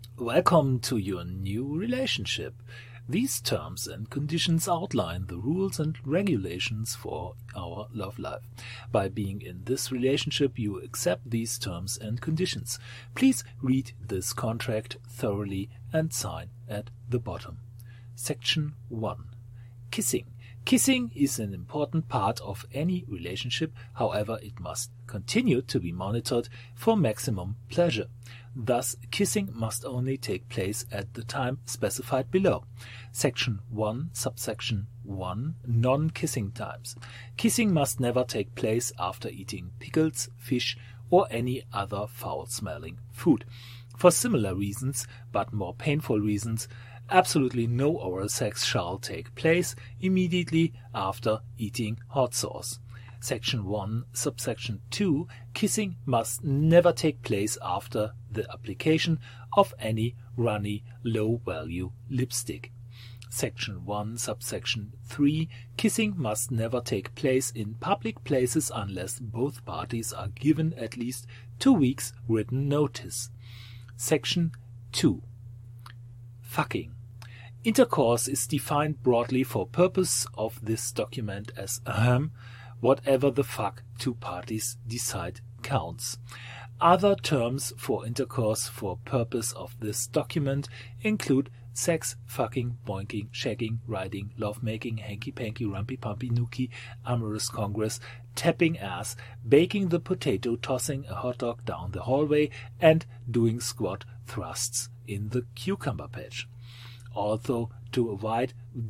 Welcome to your new relationship. These terms and conditions outline the rules and regulations for our love life. By being in this relationship, you accept these terms and conditions. Please read this contract thoroughly and sign at the bottom. Section 1. Kissing. Kissing is an important part of any relationship, however, it must continue to be monitored for maximum pleasure. Thus, kissing must only take place at the time specified below. Section 1, subsection 1, non-kissing times. Kissing must never take place after eating pickles, fish, or any other foul-smelling food. For similar reasons, but more painful reasons, absolutely no oral sex shall take place immediately after eating hot sauce. Section 1, subsection 2, kissing must never take place after the application of any runny, low-value lipstick. Section 1, subsection 3, kissing must never take place in public places unless both parties are given at least 2 weeks written notice. Section 2. Fucking. Intercourse is defined broadly for purpose of this document as whatever the fuck two parties decide counts. Other terms for intercourse for purpose of this document include sex, fucking, boinking, shagging, riding, lovemaking, hanky-panky, rumpy-pumpy, nookie, amorous congress, tapping ass, baking the potato, tossing a hot dog down the hallway, and doing squat thrusts in the cucumber patch. Although to avoid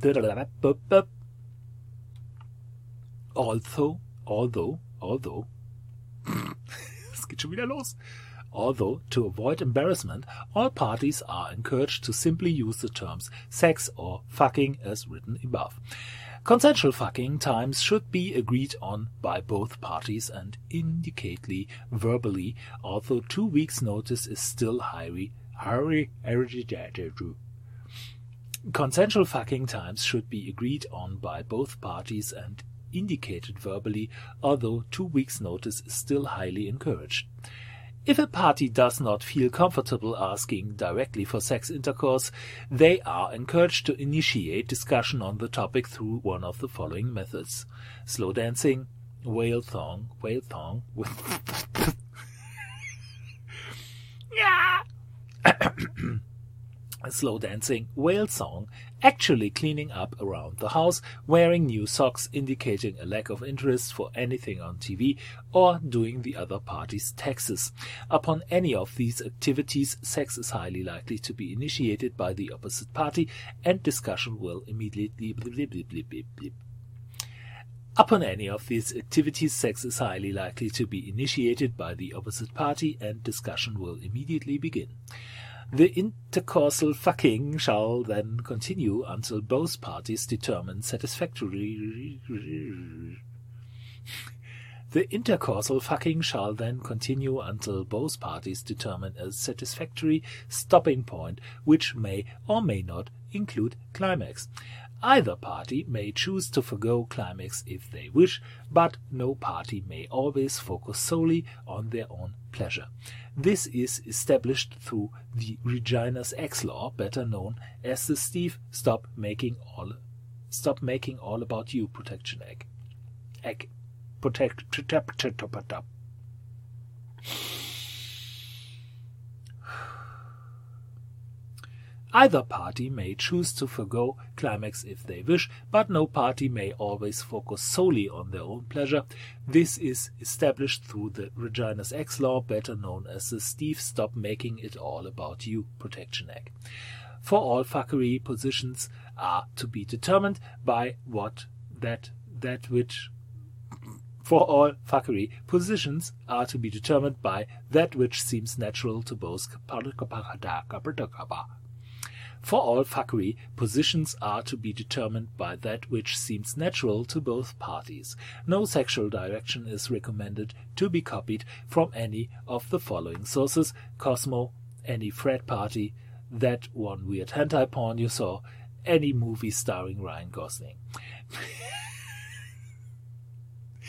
es geht schon wieder los. Although, to avoid embarrassment, all parties are encouraged to simply use the terms sex or fucking as written above. Consensual fucking times should be agreed on by both parties and indicatedly verbally, although 2 weeks' notice is still highly Consensual fucking times should be agreed on by both parties and indicated verbally, although 2 weeks' notice is still highly encouraged. If a party does not feel comfortable asking directly for sex intercourse, they are encouraged to initiate discussion on the topic through one of the following methods: slow dancing, whale thong with slow dancing, whale song, actually cleaning up around the house, wearing new socks indicating a lack of interest for anything on TV, or doing the other party's taxes. Upon any of these activities, sex is highly likely to be initiated by the opposite party, and discussion will immediately Upon any of these activities, sex is highly likely to be initiated by the opposite party, and discussion will immediately begin. The intercorsal fucking shall then continue until both parties determine satisfactory. The intercorsal fucking shall then continue until both parties determine a satisfactory stopping point, which may or may not include climax. Either party may choose to forgo climax if they wish, but no party may always focus solely on their own pleasure. This is established through the Regina's X law, better known as the Steve Stop Making All About You protection egg. Either party may choose to forgo climax if they wish, but no party may always focus solely on their own pleasure. This is established through the Regina's X law, better known as the Steve Stop Making It All About You protection egg. For all fuckery, positions are to be determined by that which seems natural to both For all fuckery, positions are to be determined by that which seems natural to both parties. No sexual direction is recommended to be copied from any of the following sources: Cosmo, any frat party, that one weird hentai porn you saw, any movie starring Ryan Gosling.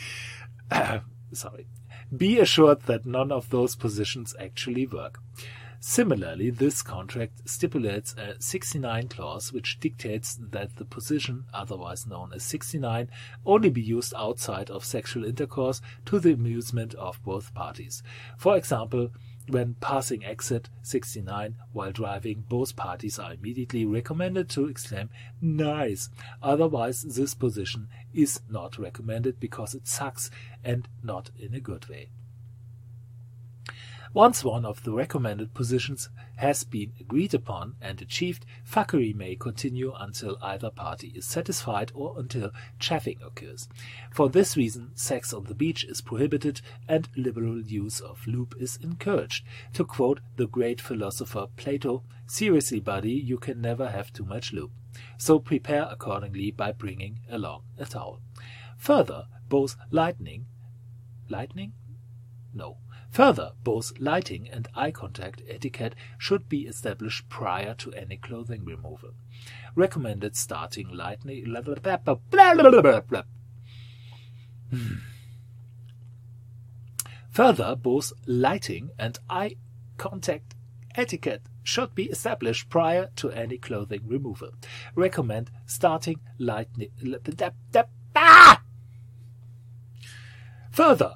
Be assured that none of those positions actually work. Similarly, this contract stipulates a 69 clause which dictates that the position, otherwise known as 69, only be used outside of sexual intercourse to the amusement of both parties. For example, when passing exit 69 while driving, both parties are immediately recommended to exclaim, "Nice!" Otherwise, this position is not recommended because it sucks and not in a good way. Once one of the recommended positions has been agreed upon and achieved, fuckery may continue until either party is satisfied or until chaffing occurs. For this reason, sex on the beach is prohibited and liberal use of lube is encouraged. To quote the great philosopher Plato, "Seriously, buddy, you can never have too much lube. So prepare accordingly by bringing along a towel." Further, both lighting and eye contact etiquette should be established prior to any clothing removal. Recommended starting lighting. Further, both lighting and eye contact etiquette should be established prior to any clothing removal. Recommend starting lighting. Further,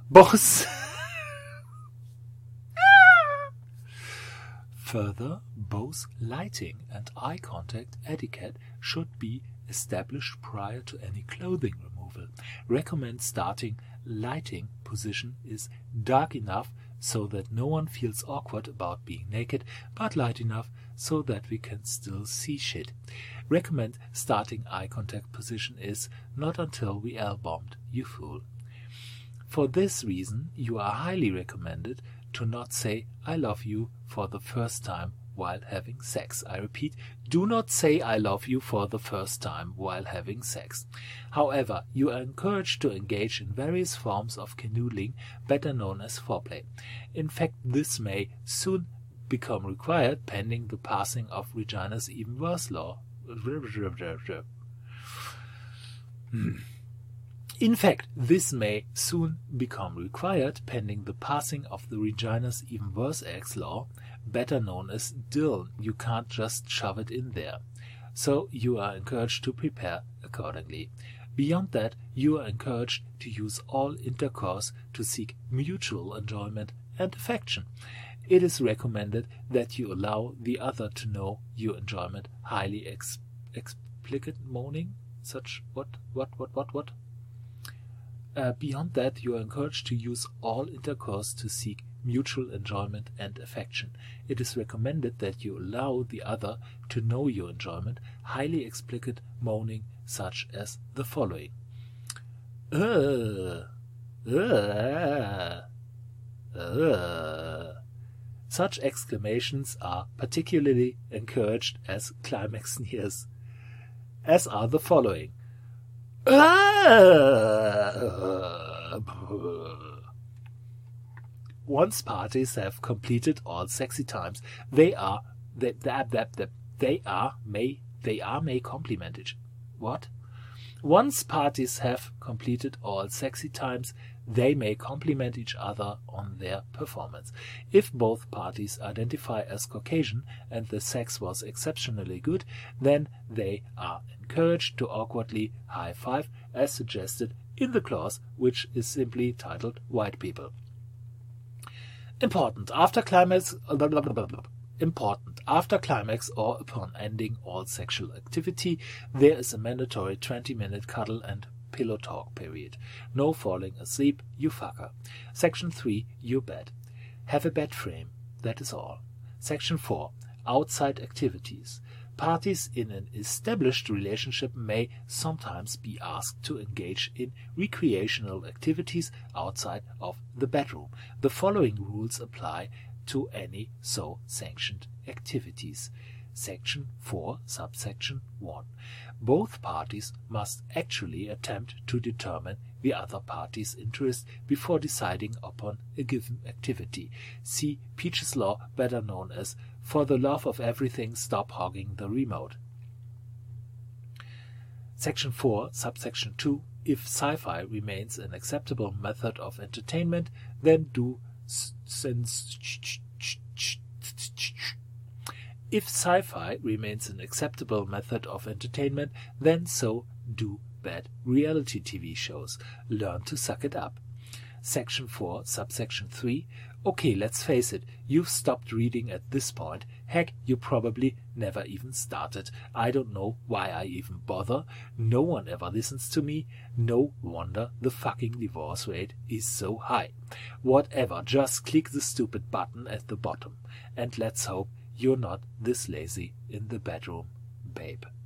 both lighting and eye contact etiquette should be established prior to any clothing removal. Recommend starting lighting position is dark enough so that no one feels awkward about being naked, but light enough so that we can still see shit. Recommend starting eye contact position is not until we L-bombed, you fool. For this reason, you are highly recommended to not say "I love you" for the first time while having sex. I repeat, do not say "I love you" for the first time while having sex. However, you are encouraged to engage in various forms of canoodling, better known as foreplay. In fact, this may soon become required pending the passing of Regina's even worse law. In fact, this may soon become required pending the passing of the Regina's Even Worse Ex law, better known as DIL. You can't just shove it in there. So you are encouraged to prepare accordingly. Beyond that, you are encouraged to use all intercourse to seek mutual enjoyment and affection. It is recommended that you allow the other to know your enjoyment highly explicit moaning, such what? Beyond that, you are encouraged to use all intercourse to seek mutual enjoyment and affection. It is recommended that you allow the other to know your enjoyment, highly explicit moaning, such as the following. Such exclamations are particularly encouraged as climax nears, as are the following. Once parties have completed all sexy times, they may compliment each. What? Once parties have completed all sexy times, they may compliment each other on their performance. If both parties identify as Caucasian and the sex was exceptionally good, then they are encouraged to awkwardly high-five as suggested in the clause, which is simply titled White People. Important. After climax or upon ending all sexual activity, there is a mandatory 20-minute cuddle and pillow talk period. No falling asleep, you fucker. Section 3. Your bed. Have a bed frame. That is all. Section 4. Outside activities. Parties in an established relationship may sometimes be asked to engage in recreational activities outside of the bedroom. The following rules apply to any so sanctioned activities. Section 4, subsection 1. Both parties must actually attempt to determine the other party's interest before deciding upon a given activity. See Peach's Law, better known as "For the love of everything, stop hogging the remote." Section 4, subsection 2. If sci-fi remains an acceptable method of entertainment, then do If sci-fi remains an acceptable method of entertainment, then so do bad reality TV shows. Learn to suck it up. Section 4, subsection 3. Okay, let's face it, you've stopped reading at this point. Heck, you probably never even started. I don't know why I even bother. No one ever listens to me. No wonder the fucking divorce rate is so high. Whatever, just click the stupid button at the bottom. And let's hope you're not this lazy in the bedroom, babe.